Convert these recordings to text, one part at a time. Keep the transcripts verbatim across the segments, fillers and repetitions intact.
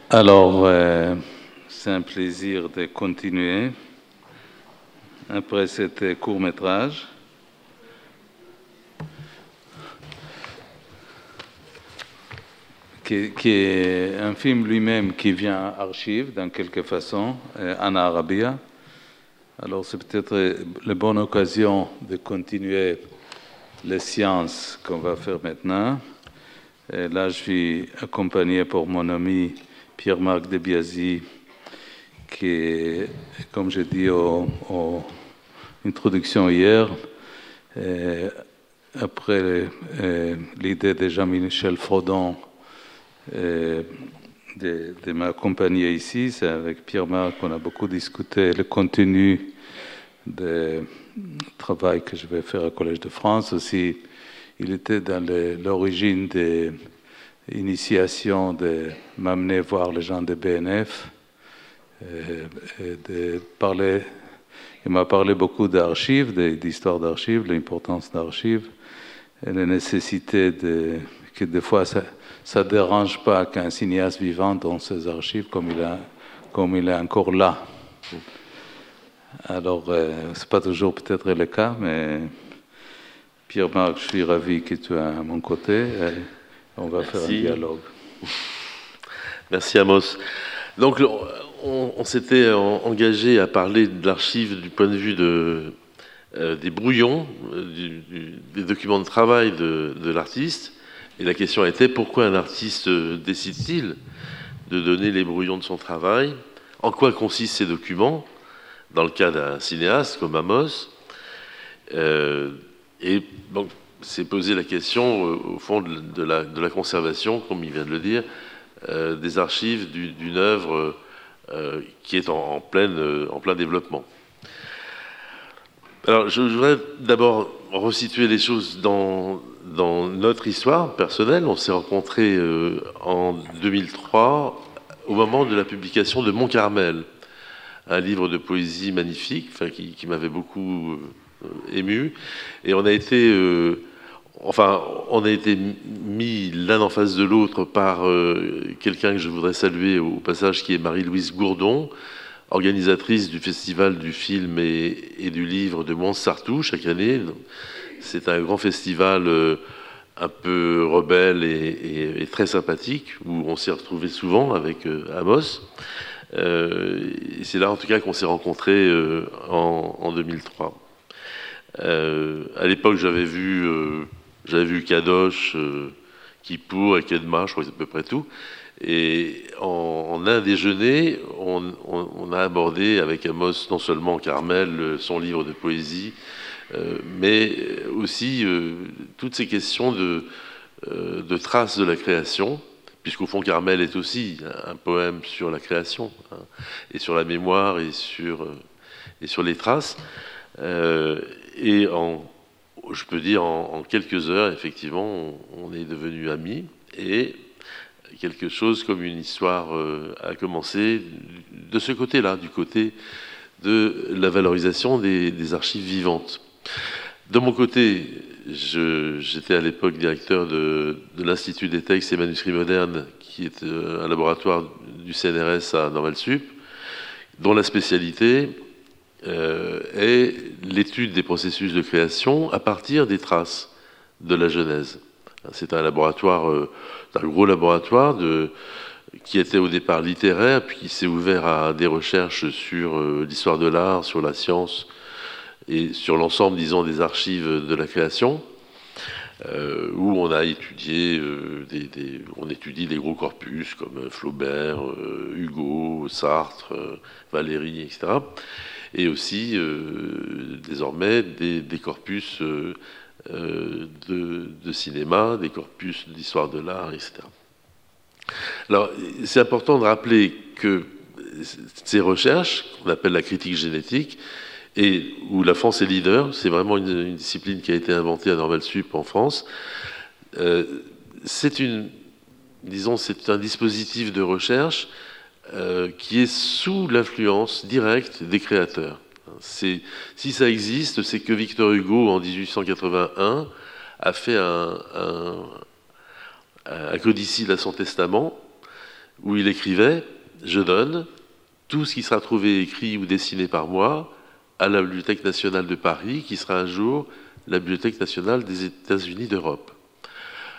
Alors, euh, c'est un plaisir de continuer après cet court-métrage. Qui, qui est un film lui-même qui vient archive, dans quelque façon, euh, en Arabia. Alors, c'est peut-être la bonne occasion de continuer les sciences qu'on va faire maintenant. Et là, je suis accompagné par mon ami Pierre-Marc de Biasi, qui est, comme j'ai dit en introduction hier, euh, après euh, l'idée de Jean-Michel Frodon euh, de, de m'accompagner ici, c'est avec Pierre-Marc qu'on a beaucoup discuté le contenu du travail que je vais faire au Collège de France. Aussi, il était dans l'origine de l'initiation de m'amener voir les gens de B N F. Euh, de parler, il m'a parlé beaucoup d'archives, d'histoire d'archives, l'importance d'archives, et la nécessité de, que des fois ça ne dérange pas qu'un cinéaste vivant dans ses archives comme il, a, comme il est encore là. Alors, euh, ce n'est pas toujours peut-être le cas, mais Pierre-Marc, je suis ravi que tu es à mon côté et on va Merci. faire un dialogue. Merci Amos. Donc, on, on s'était engagé à parler de l'archive du point de vue de, euh, des brouillons, du, du, des documents de travail de, de l'artiste. Et la question était, pourquoi un artiste décide-t-il de donner les brouillons de son travail? En quoi consistent ces documents, dans le cas d'un cinéaste comme Amos? euh, Et donc, c'est posé la question, euh, au fond, de, de, la, de la conservation, comme il vient de le dire, euh, des archives du, d'une œuvre euh, qui est en, en, pleine, euh, en plein développement. Alors, je voudrais d'abord resituer les choses dans, dans notre histoire personnelle. On s'est rencontrés euh, en deux mille trois, au moment de la publication de Mont Carmel, un livre de poésie magnifique, enfin, qui, qui m'avait beaucoup euh, ému. Et on a été, euh, enfin, on a été mis l'un en face de l'autre par euh, quelqu'un que je voudrais saluer au passage, qui est Marie-Louise Gourdon, organisatrice du Festival du film et, et du livre de Mont-Sartoux chaque année. C'est un grand festival euh, un peu rebelle et, et, et très sympathique, où on s'est retrouvé souvent avec euh, Amos. Euh, et c'est là en tout cas qu'on s'est rencontrés euh, en, en deux mille trois. Euh, à l'époque, j'avais vu, euh, j'avais vu Kadosh, euh, Kippour et Kedma, je crois que c'est à peu près tout. Et en, en un déjeuner, on, on, on a abordé avec Amos non seulement Carmel, son livre de poésie, euh, mais aussi euh, toutes ces questions de, euh, de traces de la création, puisqu'au fond Carmel est aussi un poème sur la création, hein, et sur la mémoire et sur, euh, et sur les traces. Euh, et en, je peux dire en, en quelques heures, effectivement, on, on est devenus amis, et quelque chose comme une histoire euh, a commencé de ce côté-là, du côté de la valorisation des, des archives vivantes. De mon côté, je, j'étais à l'époque directeur de, de l'Institut des textes et manuscrits modernes, qui est euh, un laboratoire du C N R S à Normal-Sup, dont la spécialité euh, est l'étude des processus de création à partir des traces de la Genèse. C'est un laboratoire, euh, un gros laboratoire de, qui était au départ littéraire, puis qui s'est ouvert à des recherches sur euh, l'histoire de l'art, sur la science et sur l'ensemble, disons, des archives de la création, euh, où on a étudié, euh, des, des, on étudie des gros corpus comme Flaubert, euh, Hugo, Sartre, euh, Valéry, et cetera. Et aussi, euh, désormais, des, des corpus euh, Euh, de, de cinéma, des corpus d'histoire de l'art, et cetera. Alors, c'est important de rappeler que ces recherches, qu'on appelle la critique génétique, et où la France est leader, c'est vraiment une, une discipline qui a été inventée à Normal-Sup en France, euh, c'est une, disons, c'est un dispositif de recherche euh, qui est sous l'influence directe des créateurs. C'est, si ça existe, c'est que Victor Hugo, en dix-huit cent quatre-vingt-un, a fait un, un, un codicile à son testament, où il écrivait « Je donne tout ce qui sera trouvé écrit ou dessiné par moi à la Bibliothèque nationale de Paris, qui sera un jour la Bibliothèque nationale des États-Unis d'Europe. Euh, »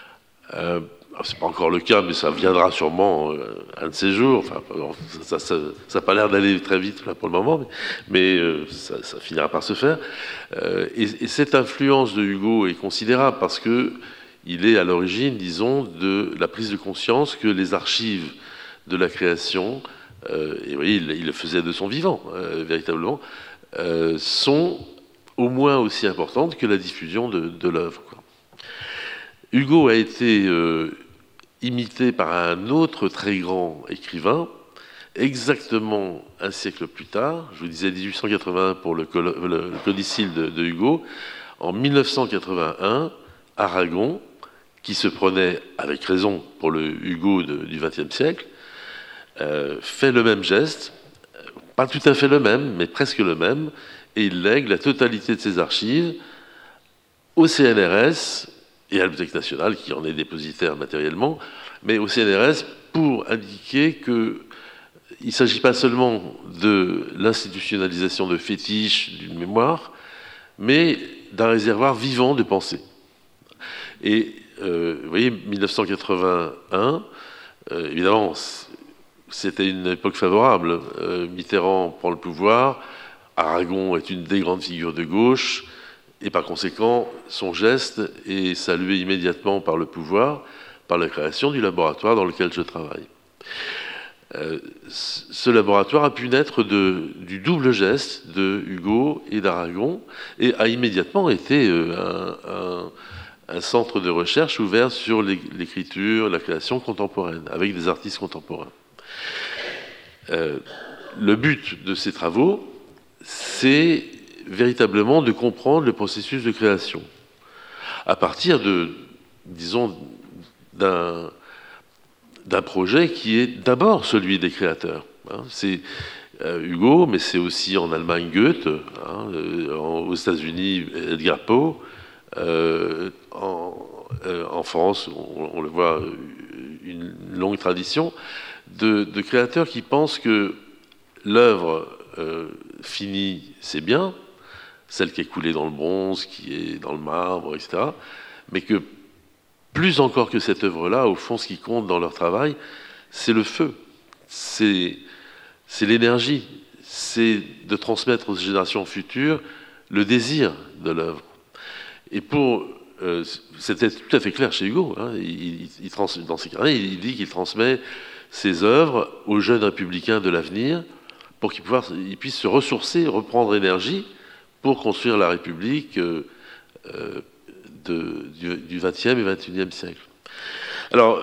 C'est pas encore le cas, mais ça viendra sûrement euh, un de ces jours. Enfin, ça n'a pas l'air d'aller très vite là, pour le moment, mais, mais euh, ça, ça finira par se faire. Euh, et, et cette influence de Hugo est considérable parce que il est à l'origine, disons, de la prise de conscience que les archives de la création, euh, et vous voyez, il, il le faisait de son vivant, euh, véritablement, euh, sont au moins aussi importantes que la diffusion de, de l'œuvre. Hugo a été euh, imité par un autre très grand écrivain, exactement un siècle plus tard, je vous disais dix-huit cent quatre-vingt-un pour le, le, le codicille de, de Hugo, en mille neuf cent quatre-vingt-un, Aragon, qui se prenait avec raison pour le Hugo de, du vingtième siècle, euh, fait le même geste, pas tout à fait le même, mais presque le même, et il lègue la totalité de ses archives au C N R S et à la Bibliothèque nationale, qui en est dépositaire matériellement, mais au C N R S pour indiquer qu'il ne s'agit pas seulement de l'institutionnalisation de fétiches d'une mémoire, mais d'un réservoir vivant de pensée. Et euh, vous voyez, mille neuf cent quatre-vingt-un, euh, évidemment, c'était une époque favorable. Euh, Mitterrand prend le pouvoir, Aragon est une des grandes figures de gauche, et par conséquent, son geste est salué immédiatement par le pouvoir, par la création du laboratoire dans lequel je travaille. Euh, ce laboratoire a pu naître de, du double geste de Hugo et d'Aragon, et a immédiatement été euh, un, un, un centre de recherche ouvert sur l'écriture, la création contemporaine, avec des artistes contemporains. Euh, le but de ces travaux, c'est véritablement de comprendre le processus de création à partir de, disons, d'un d'un projet qui est d'abord celui des créateurs. Hein. C'est euh, Hugo, mais c'est aussi en Allemagne Goethe, hein, euh, aux États-Unis Edgar Poe, euh, en, euh, en France, on, on le voit, une longue tradition de, de créateurs qui pensent que l'œuvre euh, finie, c'est bien, celle qui est coulée dans le bronze, qui est dans le marbre, et cetera, mais que plus encore que cette œuvre-là, au fond, ce qui compte dans leur travail, c'est le feu, c'est, c'est l'énergie, c'est de transmettre aux générations futures le désir de l'œuvre. Et pour, euh, c'était tout à fait clair chez Hugo, hein, il, il, il trans, dans ses carnets, il dit qu'il transmet ses œuvres aux jeunes républicains de l'avenir pour qu'ils, pouvoir, ils puissent se ressourcer, reprendre énergie pour construire la République euh, euh, de, du, du vingtième et vingt et unième siècle. Alors,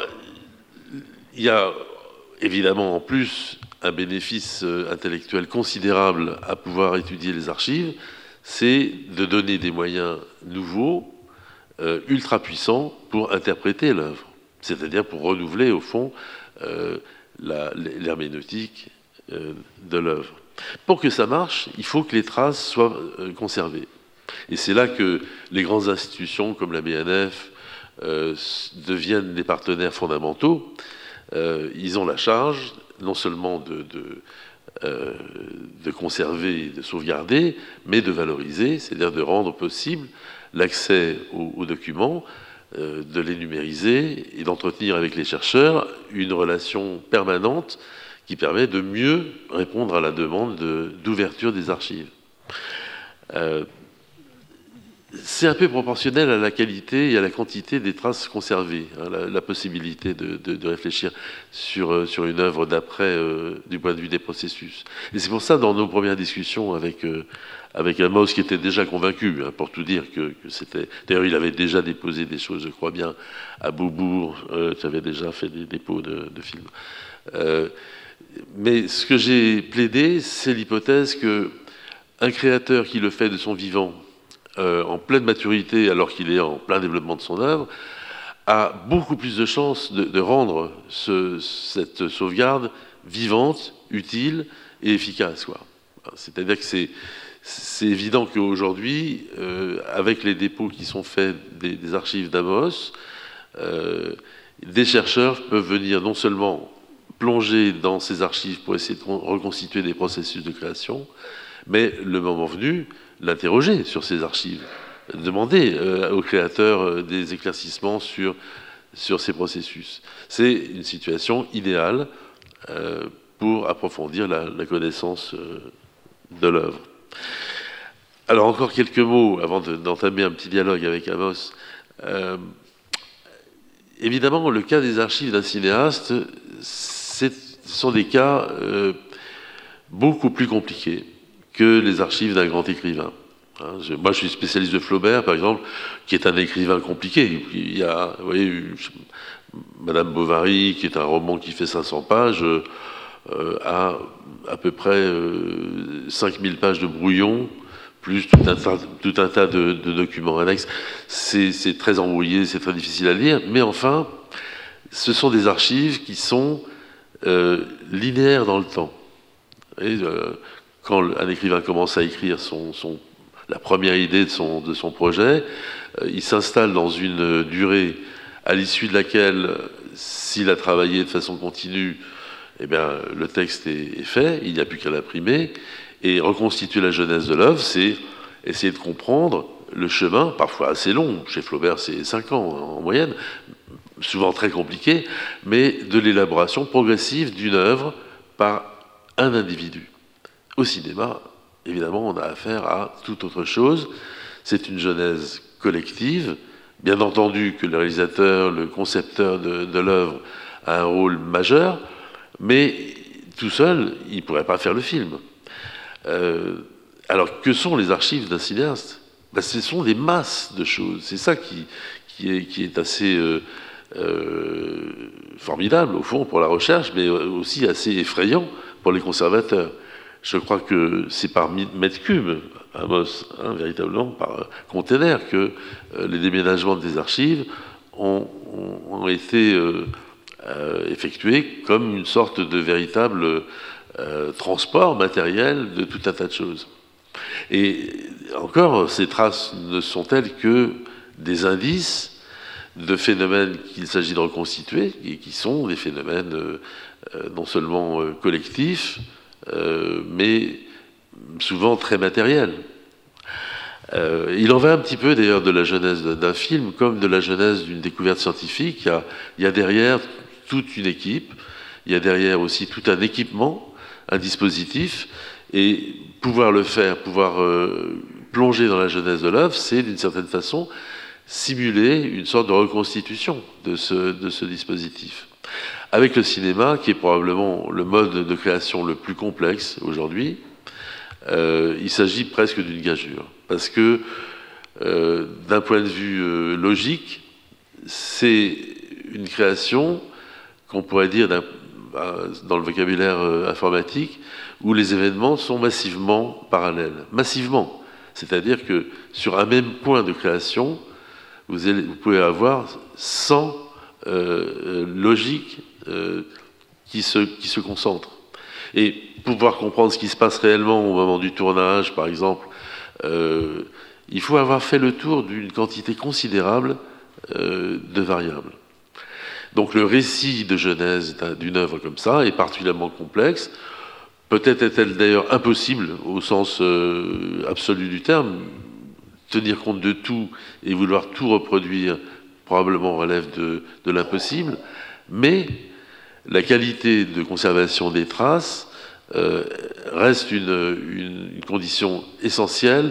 il y a évidemment en plus un bénéfice intellectuel considérable à pouvoir étudier les archives, c'est de donner des moyens nouveaux, euh, ultra puissants, pour interpréter l'œuvre, c'est-à-dire pour renouveler, au fond, euh, la, l'herméneutique euh, de l'œuvre. Pour que ça marche, il faut que les traces soient euh, conservées. Et c'est là que les grandes institutions comme la B N F euh, deviennent des partenaires fondamentaux. Euh, ils ont la charge non seulement de, de, euh, de conserver et de sauvegarder, mais de valoriser, c'est-à-dire de rendre possible l'accès aux, aux documents, euh, de les numériser et d'entretenir avec les chercheurs une relation permanente qui permet de mieux répondre à la demande de, d'ouverture des archives. Euh, c'est un peu proportionnel à la qualité et à la quantité des traces conservées, hein, la, la possibilité de, de, de réfléchir sur, sur une œuvre d'après euh, du point de vue des processus. Et c'est pour ça, dans nos premières discussions avec, euh, avec Amos, qui était déjà convaincu, hein, pour tout dire, que, que c'était... D'ailleurs, il avait déjà déposé des choses, je crois bien, à Beaubourg, euh, tu avais déjà fait des dépôts de, de films. Euh, mais ce que j'ai plaidé, c'est l'hypothèse qu'un créateur qui le fait de son vivant, Euh, en pleine maturité, alors qu'il est en plein développement de son œuvre, a beaucoup plus de chances de, de rendre ce, cette sauvegarde vivante, utile et efficace, quoi. C'est-à-dire que c'est, c'est évident qu'aujourd'hui, euh, avec les dépôts qui sont faits des, des archives d'Amos, euh, des chercheurs peuvent venir non seulement plonger dans ces archives pour essayer de reconstituer des processus de création, mais le moment venu, l'interroger sur ces archives, demander euh, aux créateurs euh, des éclaircissements sur, sur ces processus. C'est une situation idéale euh, pour approfondir la, la connaissance euh, de l'œuvre. Alors encore quelques mots avant d'entamer un petit dialogue avec Amos. Euh, évidemment, le cas des archives d'un cinéaste, ce sont des cas euh, beaucoup plus compliqués que les archives d'un grand écrivain. Hein, je, moi, je suis spécialiste de Flaubert, par exemple, qui est un écrivain compliqué. Il y a, vous voyez, Madame Bovary, qui est un roman qui fait cinq cents pages, euh, a à peu près euh, cinq mille pages de brouillon, plus tout un tas, tout un tas de, de documents annexes. C'est très embrouillé, c'est très difficile à lire, mais enfin, ce sont des archives qui sont euh, linéaires dans le temps. Et, euh, quand un écrivain commence à écrire son, son, la première idée de son, de son projet, euh, il s'installe dans une durée à l'issue de laquelle, s'il a travaillé de façon continue, eh bien, le texte est, est fait, il n'y a plus qu'à l'imprimer. Et reconstituer la genèse de l'œuvre, c'est essayer de comprendre le chemin, parfois assez long, chez Flaubert c'est cinq ans en moyenne, souvent très compliqué, mais de l'élaboration progressive d'une œuvre par un individu. Au cinéma, évidemment, on a affaire à toute autre chose. C'est une genèse collective. Bien entendu que le réalisateur, le concepteur de, de l'œuvre a un rôle majeur, mais tout seul, il ne pourrait pas faire le film. Euh, alors, que sont les archives d'un cinéaste? Ben, ce sont des masses de choses. C'est ça qui, qui, est, qui est assez euh, euh, formidable, au fond, pour la recherche, mais aussi assez effrayant pour les conservateurs. Je crois que c'est par mètre cube, Amos, hein, véritablement, par container, que euh, les déménagements des archives ont, ont, ont été euh, euh, effectués comme une sorte de véritable euh, transport matériel de tout un tas de choses. Et encore, ces traces ne sont-elles que des indices de phénomènes qu'il s'agit de reconstituer, et qui sont des phénomènes euh, non seulement euh, collectifs, Euh, mais souvent très matériel. Euh, il en va un petit peu d'ailleurs de la genèse d'un film comme de la genèse d'une découverte scientifique. Il y, a, il y a derrière toute une équipe, il y a derrière aussi tout un équipement, un dispositif, et pouvoir le faire, pouvoir euh, plonger dans la genèse de l'œuvre, c'est d'une certaine façon simuler une sorte de reconstitution de ce, de ce dispositif. Avec le cinéma, qui est probablement le mode de création le plus complexe aujourd'hui, euh, il s'agit presque d'une gageure. Parce que, euh, d'un point de vue euh, logique, c'est une création qu'on pourrait dire, dans le vocabulaire euh, informatique, où les événements sont massivement parallèles. Massivement. C'est-à-dire que sur un même point de création, vous, allez, vous pouvez avoir cent euh, logiques Euh, qui, se, qui se concentrent. Et pouvoir comprendre ce qui se passe réellement au moment du tournage, par exemple, euh, il faut avoir fait le tour d'une quantité considérable euh, de variables. Donc le récit de genèse d'une œuvre comme ça est particulièrement complexe. Peut-être est-elle d'ailleurs impossible au sens euh, absolu du terme. Tenir compte de tout et vouloir tout reproduire probablement relève de, de l'impossible. Mais la qualité de conservation des traces euh, reste une, une, une condition essentielle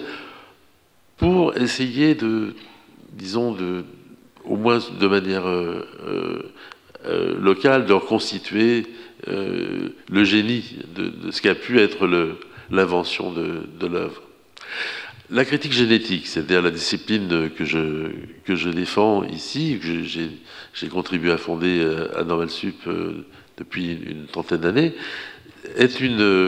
pour essayer de, disons, de, au moins de manière euh, euh, locale, de reconstituer euh, le génie de, de ce qu'a pu être l'invention de, de l'œuvre. La critique génétique, c'est-à-dire la discipline que je, que je défends ici, que j'ai contribué à fonder à Normal Sup euh, depuis une trentaine d'années, est une, euh,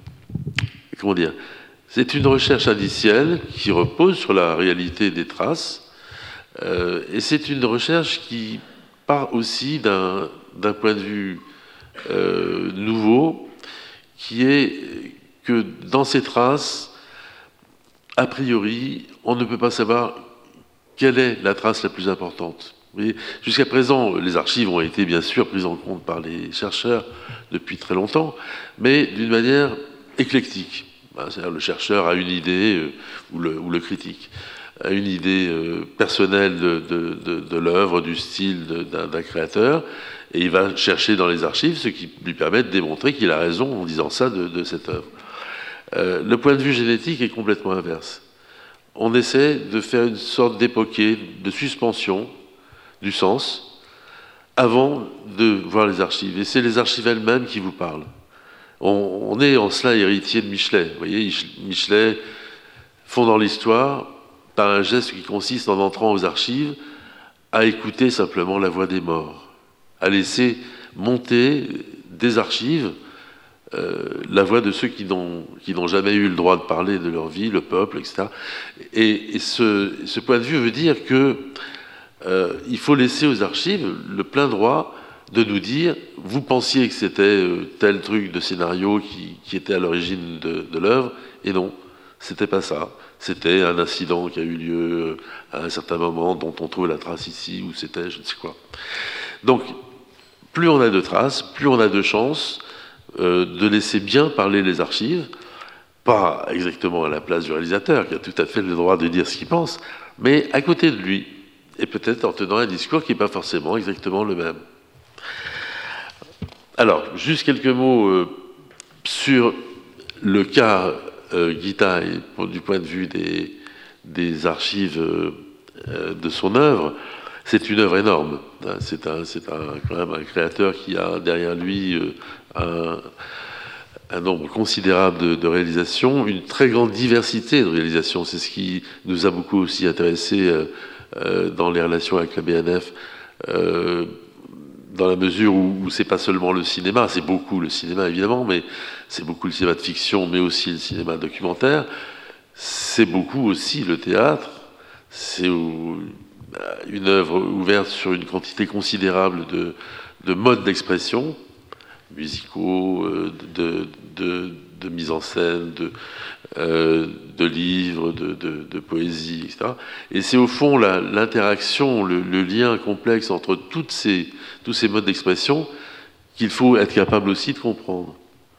comment dire, c'est une recherche indicielle qui repose sur la réalité des traces, euh, et c'est une recherche qui part aussi d'un d'un point de vue euh, nouveau, qui est que dans ces traces, a priori, on ne peut pas savoir quelle est la trace la plus importante. Jusqu'à présent, les archives ont été bien sûr prises en compte par les chercheurs depuis très longtemps, mais d'une manière éclectique. C'est-à-dire le chercheur a une idée, euh, ou, le, ou le critique, a une idée euh, personnelle de, de, de, de l'œuvre, du style d'un, d'un créateur, et il va chercher dans les archives ce qui lui permet de démontrer qu'il a raison en disant ça de, de cette œuvre. Euh, le point de vue génétique est complètement inverse. On essaie de faire une sorte d'époquée, de suspension du sens avant de voir les archives. Et c'est les archives elles-mêmes qui vous parlent. On, on est en cela héritier de Michelet. Vous voyez, Michelet, fondant l'histoire, par un geste qui consiste en entrant aux archives à écouter simplement la voix des morts, à laisser monter des archives euh, la voix de ceux qui n'ont, qui n'ont jamais eu le droit de parler de leur vie, le peuple, et cetera. Et, et ce, ce point de vue veut dire que euh, il faut laisser aux archives le plein droit de nous dire, vous pensiez que c'était euh, tel truc de scénario qui, qui était à l'origine de, de l'œuvre, et non, c'était pas ça. C'était un incident qui a eu lieu à un certain moment, dont on trouve la trace ici, ou c'était je ne sais quoi. Donc, plus on a de traces, plus on a de chances euh, de laisser bien parler les archives, pas exactement à la place du réalisateur, qui a tout à fait le droit de dire ce qu'il pense, mais à côté de lui, et peut-être en tenant un discours qui n'est pas forcément exactement le même. Alors, juste quelques mots euh, sur le cas euh, Guitaï, du point de vue des, des archives euh, de son œuvre. C'est une œuvre énorme. C'est, un, c'est un, quand même un créateur qui a derrière lui euh, un, un nombre considérable de, de réalisations, une très grande diversité de réalisations. C'est ce qui nous a beaucoup aussi intéressés euh, euh, dans les relations avec la B N F. Euh, dans la mesure où, où c'est pas seulement le cinéma, c'est beaucoup le cinéma évidemment, mais c'est beaucoup le cinéma de fiction, mais aussi le cinéma documentaire, c'est beaucoup aussi le théâtre, c'est une œuvre ouverte sur une quantité considérable de, de modes d'expression, musicaux, de, de, de mise en scène, de, euh, de livres, de, de, de poésie, et cetera. Et c'est au fond la, l'interaction, le, le lien complexe entre toutes ces, tous ces modes d'expression qu'il faut être capable aussi de comprendre.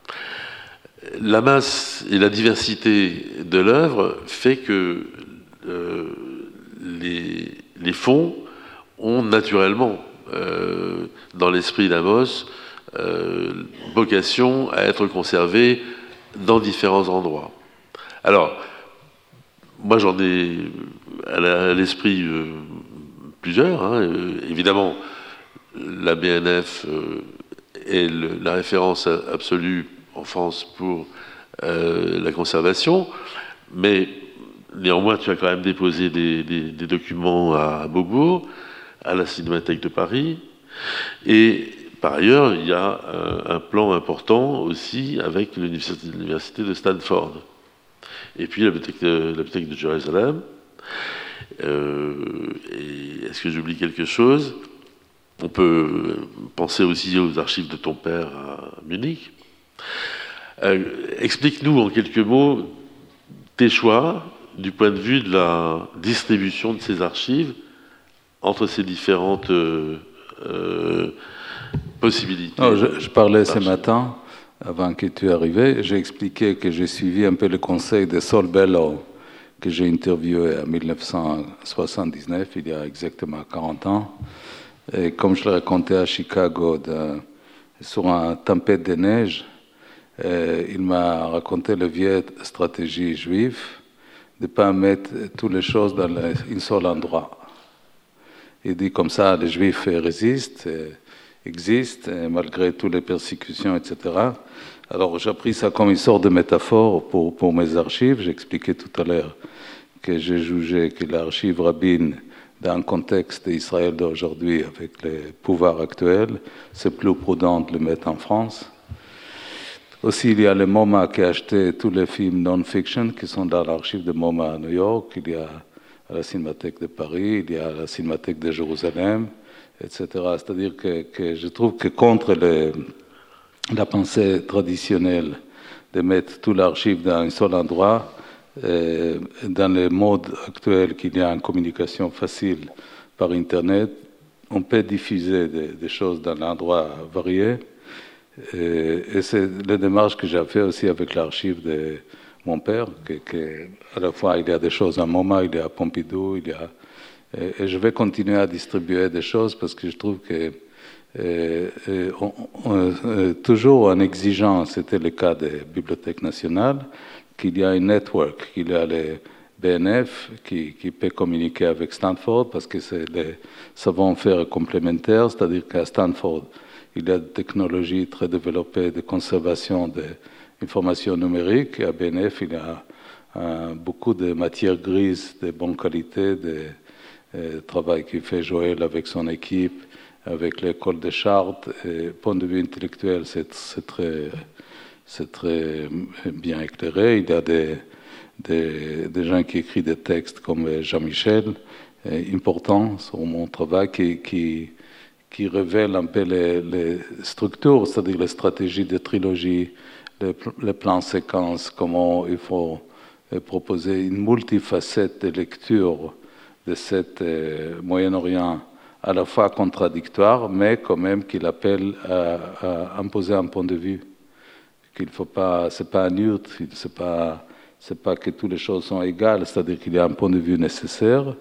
La masse et la diversité de l'œuvre fait que euh, les, les fonds ont naturellement, euh, dans l'esprit d'Amos, euh, vocation à être conservés dans différents endroits. Alors, moi j'en ai à l'esprit euh, plusieurs. Hein. Euh, évidemment, la B N F euh, est le, la référence absolue en France pour euh, la conservation, mais néanmoins tu as quand même déposé des, des, des documents à Beaubourg, à la Cinémathèque de Paris, et par ailleurs il y a un, un plan important aussi avec l'université de Stanford. Et puis la bibliothèque de, la bibliothèque de Jérusalem. Euh, et est-ce que j'oublie quelque chose? On peut penser aussi aux archives de ton père à Munich. Euh, explique-nous en quelques mots tes choix du point de vue de la distribution de ces archives entre ces différentes euh, euh, possibilités. Non, je, je parlais ce matin, avant que tu arrives, j'ai expliqué que j'ai suivi un peu le conseil de Saul Bellow, que j'ai interviewé en mille neuf cent soixante-dix-neuf, il y a exactement quarante ans. Et comme je le racontais à Chicago, de, sur une tempête de neige, euh, il m'a raconté la vieille stratégie juive de ne pas mettre toutes les choses dans le, un seul endroit. Il dit comme ça, les Juifs résistent, existent, malgré toutes les persécutions, et cetera. Alors j'ai pris ça comme une sorte de métaphore pour, pour mes archives. J'ai expliqué tout à l'heure que j'ai jugé que l'archive rabbine, dans le contexte d'Israël d'aujourd'hui, avec les pouvoirs actuels, c'est plus prudent de le mettre en France. Aussi, il y a le MoMA qui a acheté tous les films non-fiction qui sont dans l'archive de MoMA à New York. Il y a à la Cinémathèque de Paris, il y a à la Cinémathèque de Jérusalem, et cetera. C'est-à-dire que, que je trouve que contre les, la pensée traditionnelle de mettre tout l'archive dans un seul endroit, euh, dans le mode actuel qu'il y a une communication facile par Internet, on peut diffuser des, des choses dans l'endroit varié. Et, et c'est la démarche que j'ai fait aussi avec l'archive de mon père, que, que à la fois il y a des choses à MoMA, il y a à Pompidou, il y a, et, et je vais continuer à distribuer des choses parce que je trouve que euh, on, on, euh, toujours en exigeant, c'était le cas des bibliothèques nationales, qu'il y a un network, qu'il y a les B N F qui, qui peut communiquer avec Stanford parce que c'est les savoir-faire complémentaires, c'est-à-dire qu'à Stanford, il y a des technologies très développées de conservation des informations numériques et à B N F, il y a euh, beaucoup de matières grises de bonne qualité, de euh, travail qu'il fait Joël avec son équipe, avec l'école de Chartres. Et, point de vue intellectuel, c'est, c'est très... c'est très bien éclairé. Il y a des, des, des gens qui écrivent des textes comme Jean-Michel, importants sur mon travail, qui, qui, qui révèlent un peu les, les structures, c'est-à-dire les stratégies de trilogie, les, les plans séquences, comment il faut proposer une multifacette de lecture de cet euh, Moyen-Orient à la fois contradictoire, mais quand même qu'il appelle à, à imposer un point de vue. Qu'il faut pas, c'est pas neutre, c'est pas, c'est pas que toutes les choses sont égales, c'est-à-dire qu'il y a un point de vue nécessaire.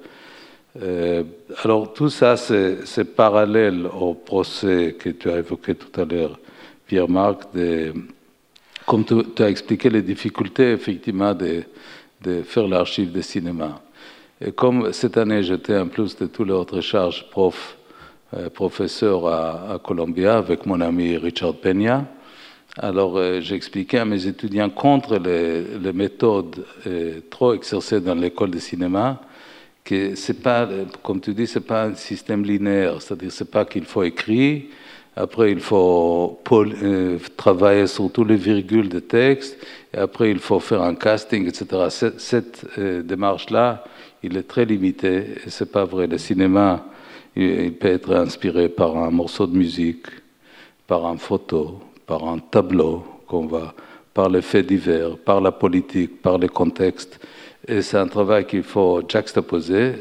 Euh, alors tout ça, c'est, c'est parallèle au procès que tu as évoqué tout à l'heure, Pierre-Marc, de, comme tu, tu as expliqué les difficultés effectivement de, de faire l'archive de cinéma. Et comme cette année j'étais en plus de toutes les autres charges prof, euh, professeur à, à Columbia avec mon ami Richard Peña. Alors, euh, j'ai expliqué à mes étudiants contre les, les méthodes euh, trop exercées dans l'école de cinéma que c'est pas, comme tu dis, c'est pas un système linéaire. C'est-à-dire, c'est pas qu'il faut écrire, après il faut pol- euh, travailler sur tous les virgules de texte, et après il faut faire un casting, et cetera. Cette, cette euh, démarche-là, il est très limité, et c'est pas vrai. Le cinéma, il, il peut être inspiré par un morceau de musique, par une photo, par un tableau qu'on va, par les faits divers, par la politique, par les contextes. Et c'est un travail qu'il faut juxtaposer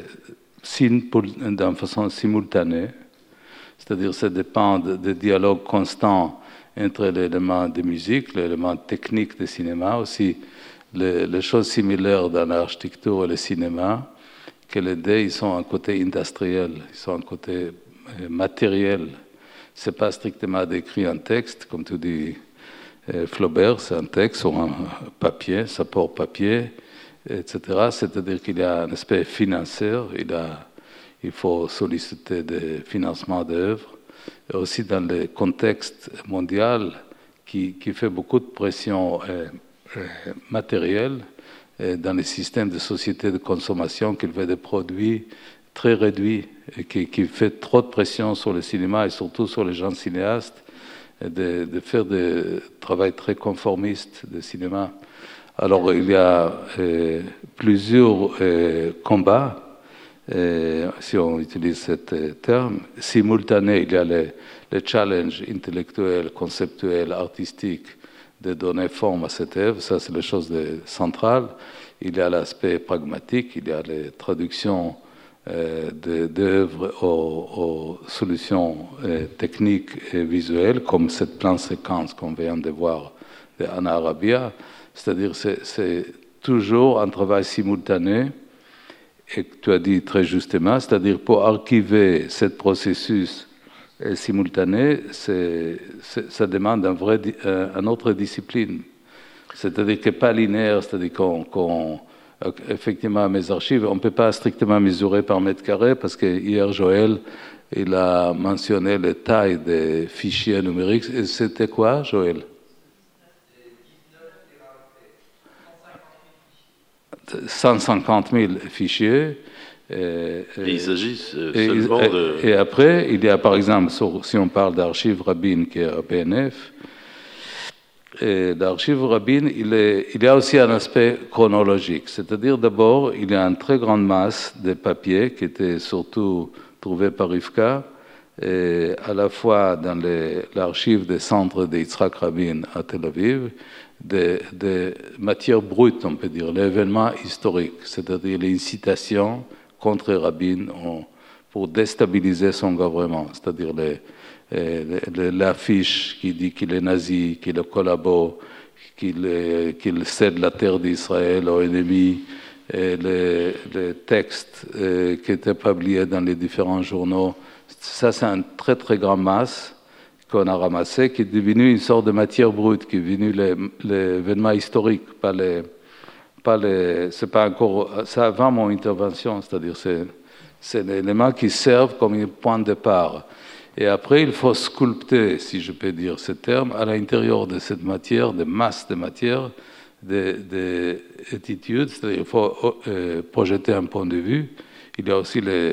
d'une façon simultanée. C'est-à-dire que ça dépend des dialogues constants entre l'élément de musique, l'élément technique du cinéma, aussi les, les choses similaires dans l'architecture et le cinéma, que les deux, ils sont un côté industriel, ils sont un côté matériel. Ce n'est pas strictement d'écrire un texte, comme tu dis, euh, Flaubert, c'est un texte sur un papier, support papier, et cetera. C'est-à-dire qu'il y a un aspect financier, il, a, il faut solliciter des financements d'œuvres, et aussi dans le contexte mondial qui, qui fait beaucoup de pression euh, euh, matérielle, et dans les systèmes de société de consommation qui veut des produits très réduit, et qui, qui fait trop de pression sur le cinéma et surtout sur les gens cinéastes, de, de faire des travail très conformiste de cinéma. Alors il y a euh, plusieurs euh, combats, euh, si on utilise ce terme, simultanés. Il y a les, les challenges intellectuels, conceptuels, artistiques de donner forme à cette œuvre, ça c'est la chose de, centrale. Il y a l'aspect pragmatique, il y a les traductions Euh, d'œuvres aux, aux solutions euh, techniques et visuelles, comme cette plan séquence qu'on vient de voir de Ana Arabia. C'est-à-dire c'est, c'est toujours un travail simultané, et que tu as dit très justement, c'est-à-dire pour archiver ce processus euh, simultané, c'est, c'est, ça demande un vrai, euh, une autre discipline. C'est-à-dire que pas linéaire, c'est-à-dire qu'on, qu'on effectivement, mes archives, on ne peut pas strictement mesurer par mètre carré parce que hier, Joël, il a mentionné les tailles des fichiers numériques. Et c'était quoi, Joël? cent cinquante mille fichiers. Et, et il s'agit seulement et, de... Et après, il y a par exemple, si on parle d'archives Rabin qui est à B N F, et l'archive Rabin, il, est, il y a aussi un aspect chronologique. C'est-à-dire, d'abord, il y a une très grande masse de papiers qui étaient surtout trouvés par Rivka, et à la fois dans les, l'archive des centres de Yitzhak Rabin à Tel Aviv, des, des matières brutes, on peut dire, l'événement historique, c'est-à-dire les incitations contre Rabin en pour déstabiliser son gouvernement, c'est-à-dire les, les, l'affiche qui dit qu'il est nazi, qu'il collabore, qu'il, qu'il cède la terre d'Israël aux ennemis, et les, les textes euh, qui étaient publiés dans les différents journaux. Ça, c'est un très très grand masse qu'on a ramassé, qui est devenu une sorte de matière brute, qui est devenu l'événement historique, pas les, pas les, c'est pas encore, c'est avant mon intervention, c'est-à-dire c'est, c'est des éléments qui servent comme un point de départ. Et après, il faut sculpter, si je peux dire ce terme, à l'intérieur de cette matière, de masse de matière, des de attitudes, c'est-à-dire il faut euh, projeter un point de vue. Il y a aussi les,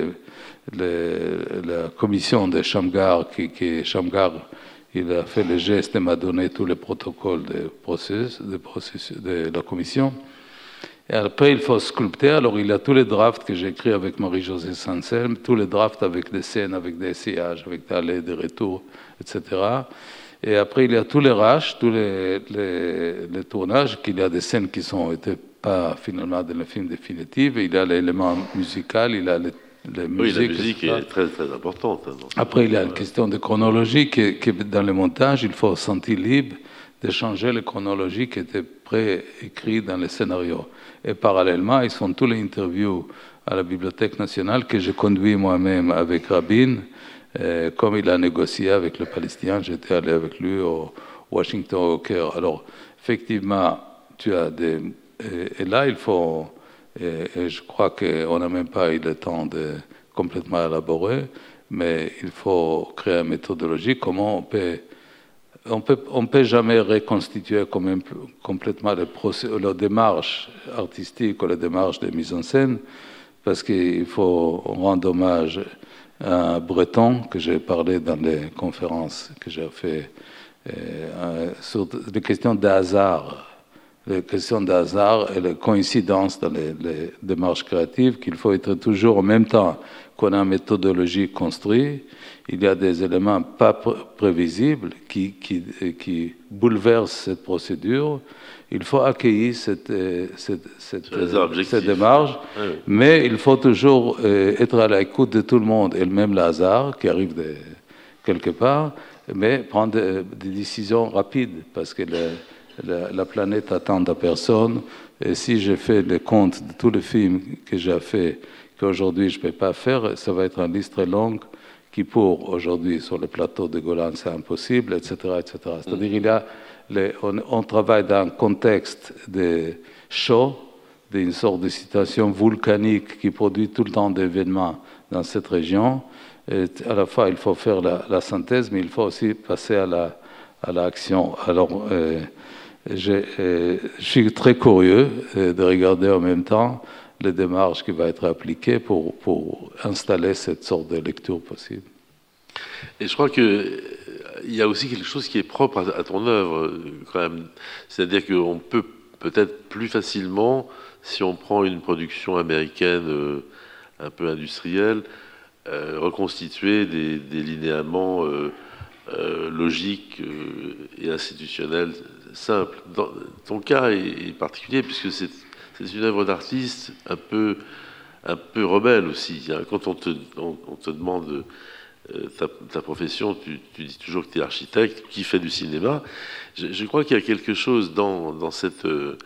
les, la commission de Shamgar, qui, qui Shamgar, il a fait le geste et m'a donné tous les protocoles de, process, de, process, de la commission. Et après, il faut sculpter. Alors, il y a tous les drafts que j'ai écrits avec Marie-Josée Sanselme, tous les drafts avec des scènes, avec des essayages, avec des allées, des retours, et cetera. Et après, il y a tous les rushs, tous les, les, les tournages, qu'il y a des scènes qui sont été pas finalement dans le film définitif. Il y a l'élément musical, il y a les, les musiques. Oui, la musique est très, très importante. Hein, après, il y a une question de chronologie, qui, qui dans le montage, il faut se sentir libre de changer les chronologies qui étaient pré-écrites dans le scénario. Et parallèlement, ils font tous les interviews à la Bibliothèque nationale que j'ai conduit moi-même avec Rabin. Euh, comme il a négocié avec le Palestinien, j'étais allé avec lui au Washington, au Caire. Alors, effectivement, tu as des... Et, et là, il faut... Et, et je crois qu'on n'a même pas eu le temps de complètement élaborer, mais il faut créer une méthodologie, comment on peut... On peut, on peut jamais reconstituer quand même complètement le procès, la démarche artistique ou la démarche de mise en scène, parce qu'il faut rendre hommage à Breton, que j'ai parlé dans les conférences que j'ai fait euh, sur les questions de hasard, les questions de hasard et les coïncidences dans les, les démarches créatives, qu'il faut être toujours en même temps qu'on a une méthodologie construite. Il y a des éléments pas prévisibles qui, qui, qui bouleversent cette procédure. Il faut accueillir cette, cette, cette, cette démarche, oui. Mais il faut toujours être à l'écoute de tout le monde, et même le hasard qui arrive de quelque part, mais prendre des, des décisions rapides, parce que le, la, la planète attend à personne. Et si je fais le compte de tous les films que j'ai fait, qu'aujourd'hui je ne peux pas faire, ça va être une liste très longue, qui pour aujourd'hui sur le plateau de Golan c'est impossible, et cetera, et cetera. C'est-à-dire il y a les, on, on travaille dans un contexte de chaud, d'une sorte de situation volcanique qui produit tout le temps d'événements dans cette région. Et à la fois il faut faire la, la synthèse, mais il faut aussi passer à la à l'action. Alors euh, je, euh, je suis très curieux euh, de regarder en même temps les démarches qui vont être appliquées pour, pour installer cette sorte de lecture possible. Et je crois qu'il y a aussi quelque chose qui est propre à, à ton œuvre, quand même. C'est-à-dire qu'on peut peut-être plus facilement, si on prend une production américaine euh, un peu industrielle, euh, reconstituer des, des linéaments euh, euh, logiques euh, et institutionnels simples. Dans, ton cas est, est particulier, puisque c'est C'est une œuvre d'artiste un peu, un peu rebelle aussi. Quand on te, on, on te demande euh, ta, ta profession, tu, tu dis toujours que tu es architecte, qui fait du cinéma. Je, je crois qu'il y a quelque chose dans, dans, cette, euh,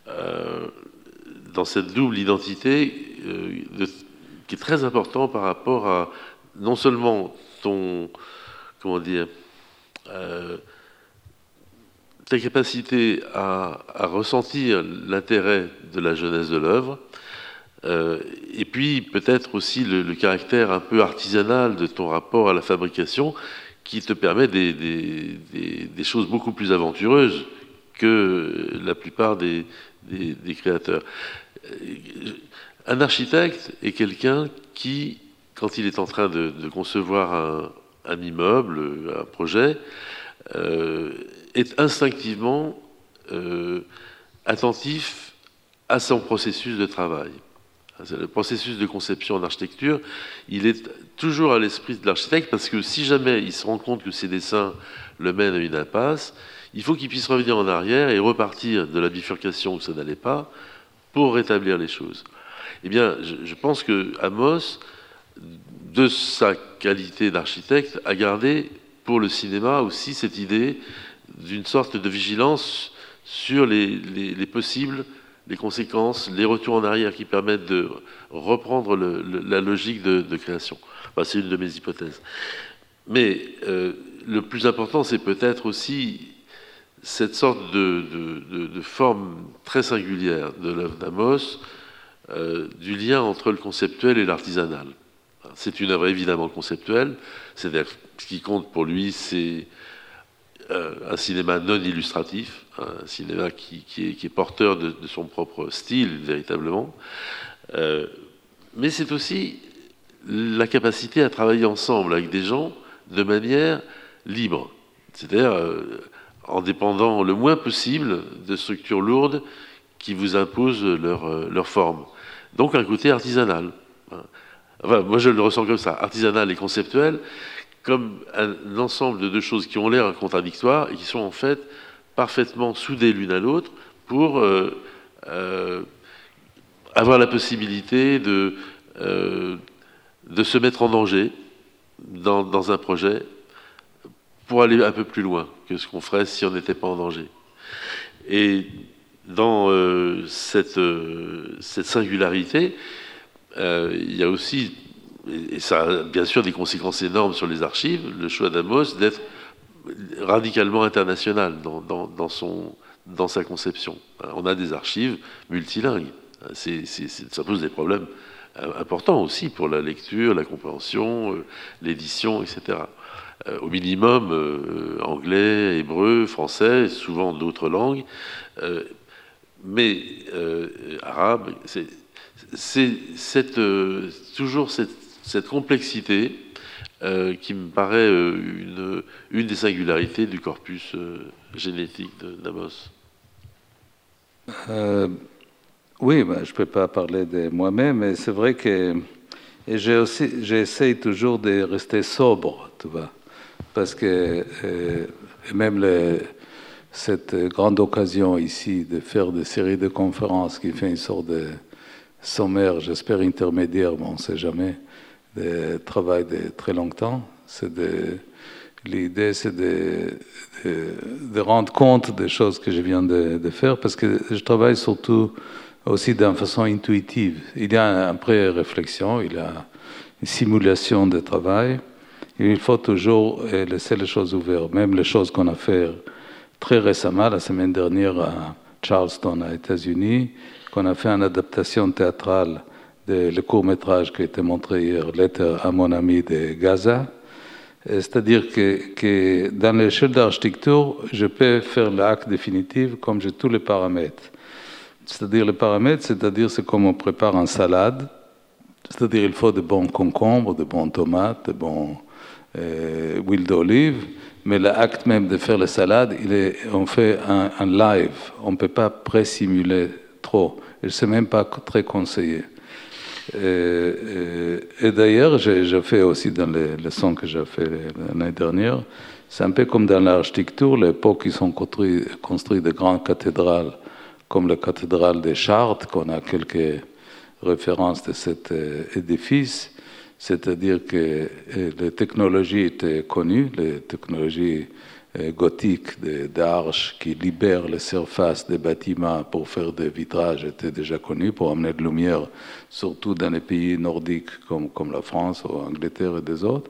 dans cette double identité euh, de, qui est très important par rapport à non seulement ton, comment dire, euh, ta capacité à, à ressentir l'intérêt de la jeunesse de l'œuvre, euh, et puis peut-être aussi le, le caractère un peu artisanal de ton rapport à la fabrication, qui te permet des, des, des, des choses beaucoup plus aventureuses que la plupart des, des, des créateurs. Un architecte est quelqu'un qui, quand il est en train de, de concevoir un, un immeuble, un projet, euh, est instinctivement euh, attentif à son processus de travail. Le processus de conception en architecture, il est toujours à l'esprit de l'architecte, parce que si jamais il se rend compte que ses dessins le mènent à une impasse, il faut qu'il puisse revenir en arrière et repartir de la bifurcation où ça n'allait pas pour rétablir les choses. Eh bien, je, je pense que Amos de sa qualité d'architecte, a gardé pour le cinéma aussi cette idée d'une sorte de vigilance sur les, les, les possibles, les conséquences, les retours en arrière qui permettent de reprendre le, le, la logique de, de création. Enfin, c'est une de mes hypothèses. Mais euh, le plus important, c'est peut-être aussi cette sorte de, de, de, de forme très singulière de l'œuvre d'Amos, euh, du lien entre le conceptuel et l'artisanal. C'est une œuvre évidemment conceptuelle, c'est-à-dire ce qui compte pour lui, c'est euh, un cinéma non illustratif, un cinéma qui, qui, est, qui est porteur de, de son propre style, véritablement. Euh, mais c'est aussi la capacité à travailler ensemble avec des gens de manière libre, c'est-à-dire euh, en dépendant le moins possible de structures lourdes qui vous imposent leur, euh, leur forme. Donc un côté artisanal. Enfin, moi je le ressens comme ça, artisanal et conceptuel, comme un ensemble de deux choses qui ont l'air contradictoires et qui sont en fait parfaitement soudées l'une à l'autre pour euh, euh, avoir la possibilité de, euh, de se mettre en danger dans, dans un projet pour aller un peu plus loin que ce qu'on ferait si on n'était pas en danger. Et dans euh, cette, euh, cette singularité, euh, il y a aussi, et ça a bien sûr des conséquences énormes sur les archives, le choix d'Amos d'être radicalement international dans, dans, dans, son, dans sa conception. On a des archives multilingues. C'est, c'est, ça pose des problèmes importants aussi pour la lecture, la compréhension, l'édition, et cetera. Au minimum, euh, anglais, hébreu, français, souvent d'autres langues, euh, mais euh, arabe, c'est, c'est cette, euh, toujours cette, cette complexité euh, qui me paraît euh, une, une des singularités du corpus euh, génétique d'Amos. Euh, oui, ben, je ne peux pas parler de moi-même, mais c'est vrai que et j'ai aussi, j'essaye toujours de rester sobre, tu vois. Parce que euh, même le, cette grande occasion ici de faire des séries de conférences qui fait une sorte de sommaire, j'espère intermédiaire, mais on ne sait jamais, de travail de très longtemps, c'est de, l'idée c'est de, de, de rendre compte des choses que je viens de, de faire, parce que je travaille surtout aussi d'une façon intuitive. Il y a une pré-réflexion, il y a une simulation de travail. Il faut toujours laisser les choses ouvertes, même les choses qu'on a fait très récemment, la semaine dernière à Charleston, aux États-Unis, qu'on a fait une adaptation théâtrale de le court-métrage qui a été montré hier, Lettre à mon ami de Gaza. C'est-à-dire que, que dans l'échelle d'architecture, je peux faire l'acte définitif comme j'ai tous les paramètres. C'est-à-dire les paramètres, c'est-à-dire c'est comme on prépare une salade, c'est-à-dire il faut de bons concombres, de bons tomates, de bons euh, huile d'olive, mais l'acte même de faire la salade, il est, on fait un, un live, on ne peut pas pré-simuler trop, et ce n'est même pas très conseillé. Et, et, et d'ailleurs, j'ai, j'ai fait aussi dans les leçons que j'ai fait l'année dernière, c'est un peu comme dans l'architecture, l'époque ils ont construit, construit de grandes cathédrales, comme la cathédrale de Chartres, qu'on a quelques références de cet édifice, c'est-à-dire que les technologies étaient connues, les technologies gothiques d'arches qui libèrent les surfaces des bâtiments pour faire des vitrages étaient déjà connues, pour amener de lumière, surtout dans les pays nordiques comme, comme la France ou l'Angleterre et des autres.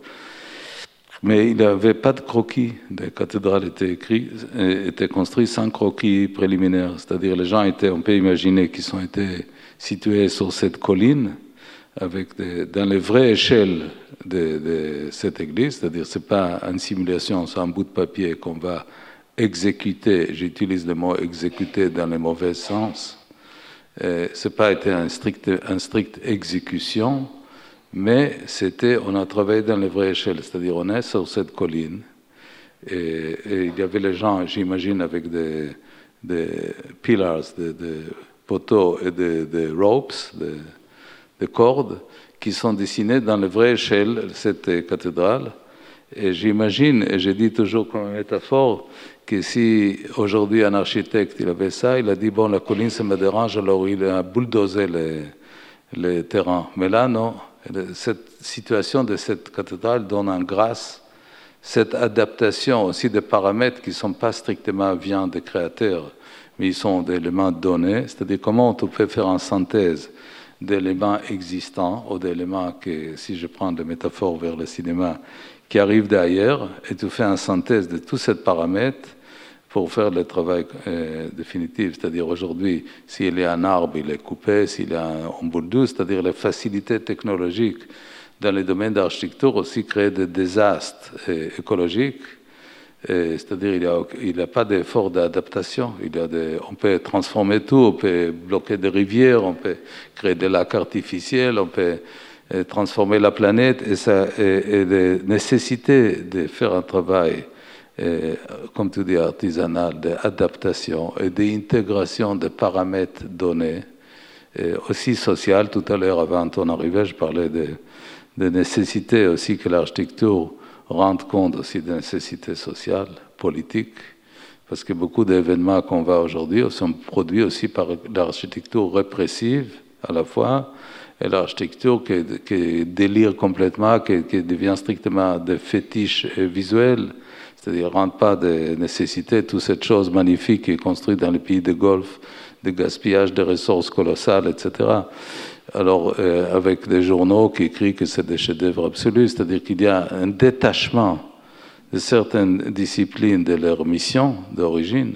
Mais il n'y avait pas de croquis. Les cathédrales étaient, écrits, étaient construites sans croquis préliminaires. C'est-à-dire les gens étaient, on peut imaginer qu'ils ont été situés sur cette colline, avec des, dans les vraies échelles de, de cette église. C'est-à-dire ce n'est pas une simulation, c'est un bout de papier qu'on va exécuter. J'utilise le mot exécuter dans le mauvais sens. Ce n'a pas été une stricte, une stricte exécution, mais c'était, on a travaillé dans les vraies échelles, c'est-à-dire on est sur cette colline, et, et il y avait les gens, j'imagine, avec des, des pillars, des, des poteaux et des, des ropes, des, des cordes, qui sont dessinés dans les vraies échelles de cette cathédrale. Et j'imagine, et je dis toujours comme métaphore, que si aujourd'hui un architecte il avait ça, il a dit, bon, la colline, ça me dérange, alors il a bulldozé les, les terrains. Mais là, non. Cette situation de cette cathédrale donne en grâce cette adaptation aussi des paramètres qui ne sont pas strictement viande des créateurs, mais ils sont des éléments donnés, c'est-à-dire comment on peut faire en synthèse d'éléments existants ou d'éléments que, si je prends des métaphores vers le cinéma, qui arrivent d'ailleurs, et tu fais une synthèse de tous ces paramètres pour faire le travail euh, définitif. C'est-à-dire aujourd'hui, s'il y a un arbre, il est coupé, s'il y a un bout de c'est-à-dire les facilités technologiques dans les domaines d'architecture aussi créent des désastres euh, écologiques. C'est-à-dire qu'il n'y a, a pas d'effort d'adaptation. Il y a des, on peut transformer tout, on peut bloquer des rivières, on peut créer des lacs artificiels, on peut euh, transformer la planète, et, ça, et, et des nécessités de faire un travail, et, comme tu dis, artisanal, d'adaptation et d'intégration des paramètres donnés, et aussi social. Tout à l'heure, avant ton arrivée, je parlais de, de nécessités aussi que l'architecture rendre compte aussi des nécessités sociales, politiques, parce que beaucoup d'événements qu'on voit aujourd'hui sont produits aussi par l'architecture répressive à la fois, et l'architecture qui, qui délire complètement, qui, qui devient strictement des fétiches visuels, c'est-à-dire ne rentre pas des nécessités, toutes ces choses magnifiques qui sont construites dans les pays de Golfe, de gaspillage de ressources colossales, et cetera. Alors, euh, avec des journaux qui écrivent que c'est des chefs-d'œuvre absolus, c'est-à-dire qu'il y a un détachement de certaines disciplines de leur mission d'origine.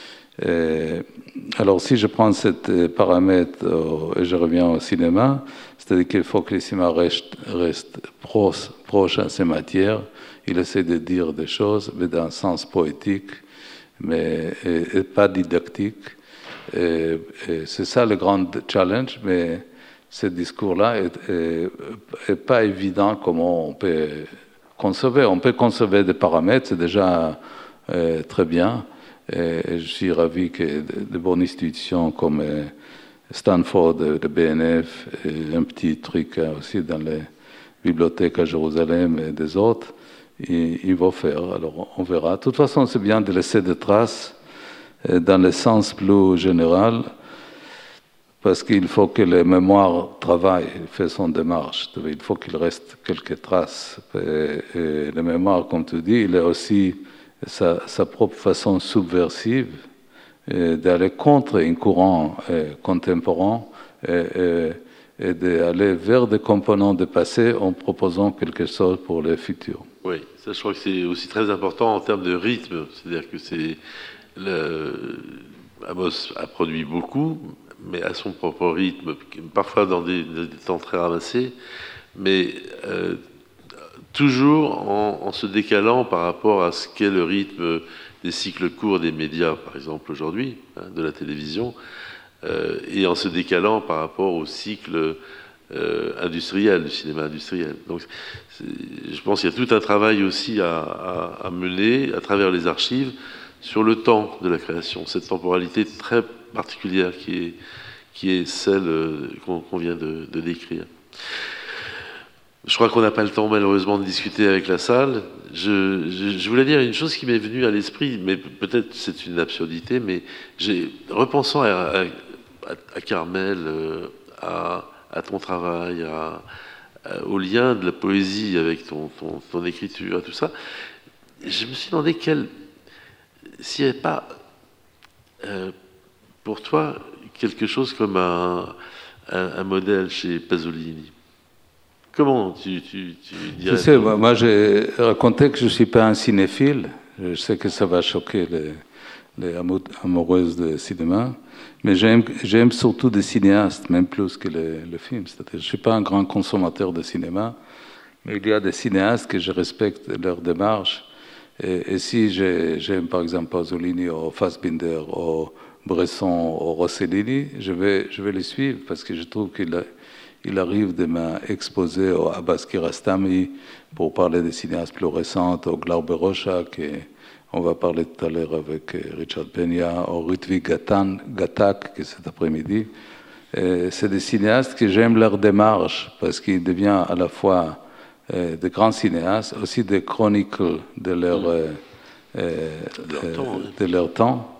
Euh, alors, si je prends ce paramètre euh, et je reviens au cinéma, c'est-à-dire qu'il faut que le cinéma reste, reste proche, proche à ces matières. Il essaie de dire des choses, mais dans un sens poétique, mais et, et pas didactique. Et, et c'est ça le grand challenge, mais ce discours-là n'est pas évident comment on peut concevoir. On peut concevoir des paramètres, c'est déjà euh, très bien. Et, et je suis ravi que de, de bonnes institutions comme euh, Stanford, le B N F, et un petit truc aussi dans les bibliothèques à Jérusalem et des autres, ils, ils vont faire. Alors on verra. De toute façon, c'est bien de laisser des traces euh, dans le sens plus général, parce qu'il faut que le mémoire travaille, fait son démarche. Il faut qu'il reste quelques traces. Et, et le mémoire, comme tu dis, il a aussi sa, sa propre façon subversive d'aller contre un courant euh, contemporain et, et, et d'aller vers des composants du passé en proposant quelque chose pour le futur. Oui, ça je crois que c'est aussi très important en termes de rythme. C'est-à-dire que c'est le... Amos a produit beaucoup, mais à son propre rythme, parfois dans des, des temps très ramassés, mais euh, toujours en, en se décalant par rapport à ce qu'est le rythme des cycles courts des médias, par exemple aujourd'hui, hein, de la télévision, euh, et en se décalant par rapport au cycle euh, industriel, du cinéma industriel. Donc, je pense qu'il y a tout un travail aussi à, à, à mener à travers les archives sur le temps de la création, cette temporalité très particulière qui est, qui est celle qu'on qu'on vient de, de décrire. Je crois qu'on n'a pas le temps malheureusement de discuter avec la salle. Je, je, je voulais dire une chose qui m'est venue à l'esprit, mais peut-être c'est une absurdité, mais j'ai, repensant à, à, à Carmel, à, à ton travail, à, à, au lien de la poésie avec ton, ton, ton écriture, à tout ça, je me suis demandé quel, s'il n'y avait pas euh, pour toi quelque chose comme un, un, un modèle chez Pasolini. Comment tu, tu, tu dirais? Tu sais, moi, moi j'ai raconté que je ne suis pas un cinéphile. Je sais que ça va choquer les, les amoureuses de cinéma, mais j'aime, j'aime surtout des cinéastes, même plus que le, le film. C'est-à-dire, je ne suis pas un grand consommateur de cinéma, mais il y a des cinéastes que je respecte leur démarche. Et, et si j'aime par exemple Pasolini ou Fassbinder ou Bresson ou Rossellini, je vais, je vais les suivre parce que je trouve qu'il a, il arrive de m'exposer au Abbas Kiarostami pour parler des cinéastes plus récents, au Glaube Rocha, on va parler tout à l'heure avec Richard Peña, ou Ritwik Gatak, qui est cet après-midi. C'est des cinéastes que j'aime leur démarche parce qu'ils deviennent à la fois Euh, de grands cinéastes, aussi des chronicles de leur, euh, euh, de leur temps, de leur temps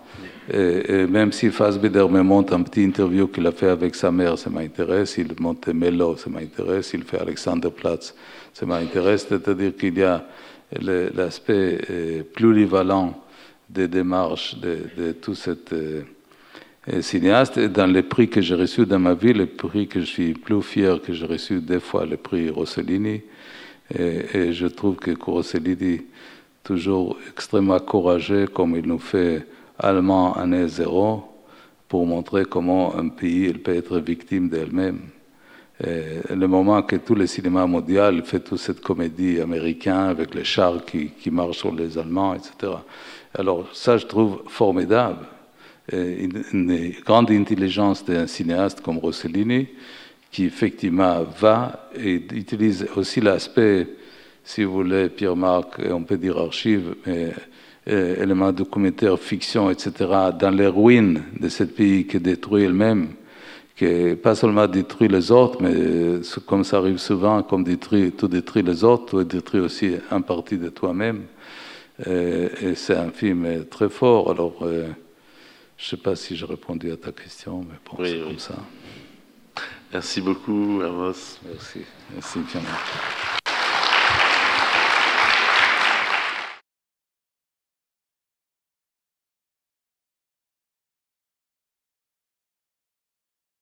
Et, et même si Fassbinder me montre un petit interview qu'il a fait avec sa mère, ça m'intéresse. Il monte Mello, ça m'intéresse. Il fait Alexanderplatz, ça m'intéresse. C'est-à-dire qu'il y a l'aspect plurivalent des démarches de, de tout cet euh, cinéaste. Et dans les prix que j'ai reçus dans ma vie, le prix que je suis plus fier que j'ai reçu deux fois, le prix Rossellini. Et, et je trouve que Rossellini, toujours extrêmement courageux, comme il nous fait allemand année zéro, pour montrer comment un pays il peut être victime d'elle-même. Et le moment que tout le cinéma mondial fait toute cette comédie américaine avec les chars qui, qui marchent sur les Allemands, et cetera. Alors ça, je trouve formidable. Et une, une grande intelligence d'un cinéaste comme Rossellini, qui effectivement va et utilise aussi l'aspect, si vous voulez, Pierre-Marc, on peut dire archive, mais euh, éléments documentaires, fiction, et cetera, dans les ruines de ce pays qui détruit elle-même, qui pas seulement détruit les autres, mais comme ça arrive souvent, comme détruit, tout détruit les autres, tu détruis aussi une partie de toi-même. Et, et c'est un film très fort. Alors, euh, je ne sais pas si j'ai répondu à ta question, mais bon, oui, c'est oui. Comme ça. Merci beaucoup, Amos. Merci. Merci, Pierre-Marc.